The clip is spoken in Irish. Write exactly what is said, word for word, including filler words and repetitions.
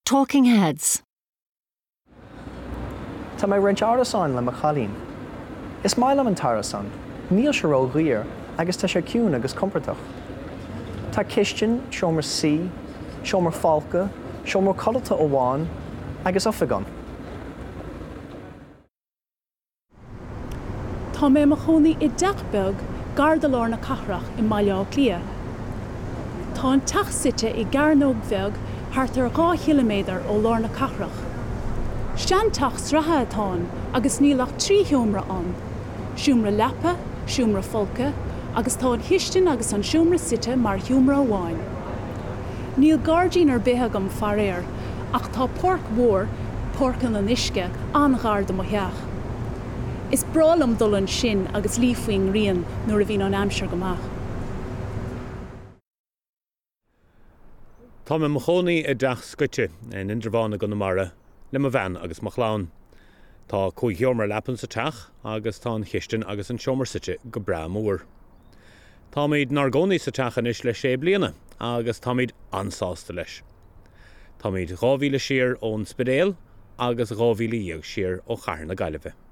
Talking Heads. Tá mé roinnt árasáin le mo chalín. Is mai am an tarasan, níl se ró ghuiar agus tá sé ciún agus comportach. Tá kistin, seomar sí, seomar falca, seomar colata óháin agus ofagan. Tá mé mo chónaí I deachbeg gardalár na cathrach I Maileá Clia. Tá an teachsite I Garnóg bheg thart ar dhá kiloméadar ó lár na cathrach. Sean teach sratha atá agus nílach trí siúmra an. Siúmra lepa, siúmra folca, agus tá an histin agus an siúmra site mar siúmra óháin. Níl gardín ar bitheg am faréir, ach tá porc mhór, porcan an isce, an gard am heach. Is bralam dul an sin agus lífuing rian nuair a bhín an amsir gomach. Tá me mo chónaí I deach scoite in Indrabhána go na mara, le mo bhean agus mo chláán. Tá cúig heomar lepan sa teach agus tá an chistin agus an seomar site go bra mór. Tá míad nargónaí sa teach inis le sé bliana agus tá míad ansásta leis. Tá míad dhá mhíle siar ón Spidéal agus dhá mhíle dhéag siar ó Chathair na Gaillimhe.